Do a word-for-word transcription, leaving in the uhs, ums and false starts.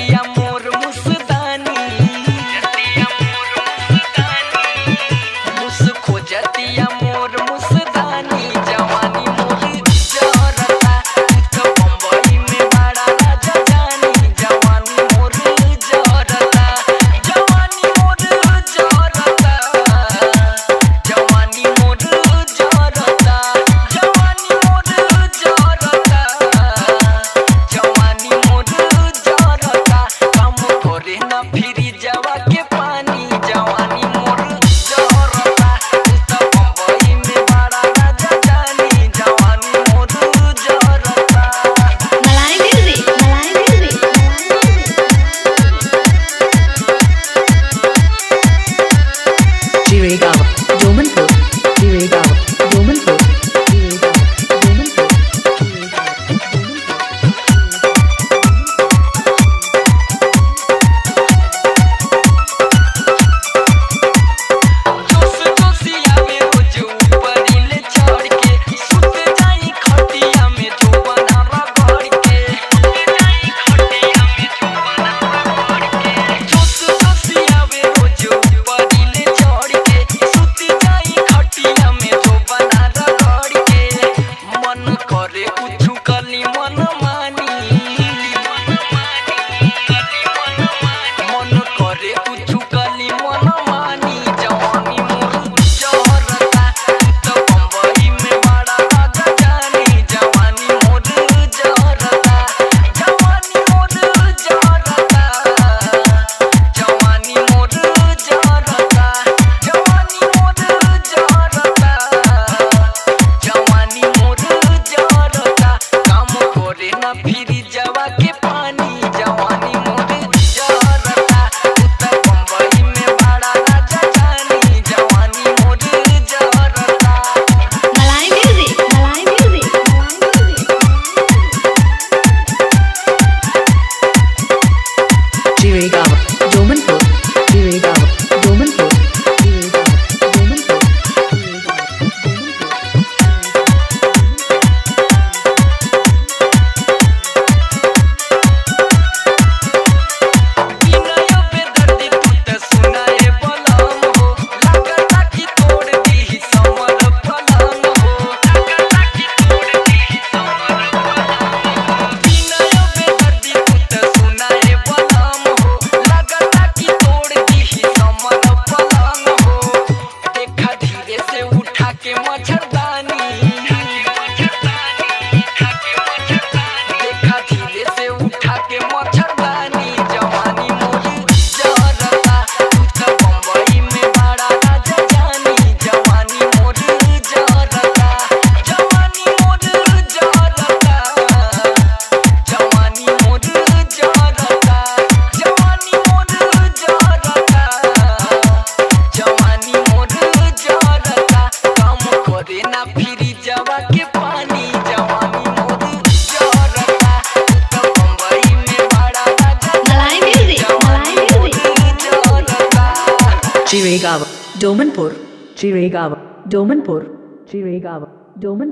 खोजतिया मोर मुसदानी मुस खोजतिया मोर मुसदानी जवानी मोर जरता तो बम्बई में बड़ा राजा जानी जवानी मोर जरता जवानी मोर जरता जवानी मोर जरता जवानी मोर जरता जवानी मोर जरता काम करे ना फिरी जवा के पानी जवानी मोर जरता तो बम्बई में बड़ा राजा जानी जवानी मोर जरता मलाई म्यूजिक मलाई music Chirigava, Domanpur, Chirigava, Domanpur, Chirigava, Domanpur, जोश जोशिया में रोज ऊपरी ले चढ़ के सुत जाई खटिया में जो बना रगड़ के सुत जाई खटिया में जो बना रगड़ के जोश जोशिया में रोज ऊपरी ले चढ़ के सुत जाई खटिया में जो बना रगड़ के मन करे कुछ कली मन मानी मन करे कुछ कली मन मानी जवानी मोर जरता तो बम्बई में बड़ा राजा जानी जवानी मोर जरता जवानी मोर जरता जवानी मोर जरता जवानी मोर जरता जवानी मोर जरता काम करे ना फिरी जवा के पानी जवानी मोर जरता तो बम्बई में बड़ा राजा जानी जवानी मोर जरता मलाई म्यूजिक मलाई music Chirigava, Domanpur, Chirigava, Domanpur, Chirigava, Domanpur, बिनय बेदर्दी तू त सुनाए बलम हो लागता कि तोड़ दीही समर फलम हो लागता कि तोड़ दीही समर फलम बिनय बेदर्दी तू त सुनाए बलम हो लागता कि तोड़ दीही समर फलम हो देखा धीरे से उठा के मच्छरदानी देखा धीरे से उठा के मच्छरदानी जवानी मोर जरता तू तो बम्बई में बड़ा राजा जानी जवानी मोर जरता जवानी मोर जरता जवानी मोर जरता जवानी मोर जरता जवानी मोर जरता काम करे ना फिरी जवा के पानी जवानी मोर जरता तो बम्बई में बड़ा राजा मलाई म्यूजिक मलाई म्यूजिक जरता Chirigava, Domanpur, Chirigava, Domanpur, Chirigava, Domanpur.